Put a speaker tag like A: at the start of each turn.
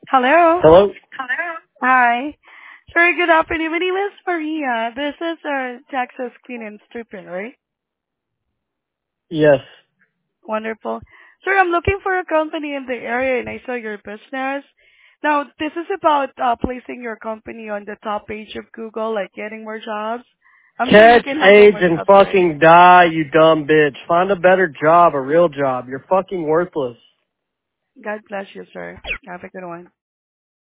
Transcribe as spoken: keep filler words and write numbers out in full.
A: Hello.
B: Hello?
A: Hi. Sir, good afternoon. My name is Maria. This is uh, Texas Clean and Stripping, right?
B: Yes.
A: Wonderful. Sir, I'm looking for a company in the area and I saw your business. Now, this is about uh, placing your company on the top page of Google, like getting more jobs. I'm sure you
B: Catch
A: can handle
B: AIDS
A: more
B: and
A: jobs, right?
B: fucking die, you dumb bitch. Find a better job, a real job. You're fucking worthless.
A: God bless you, sir. Have a good one.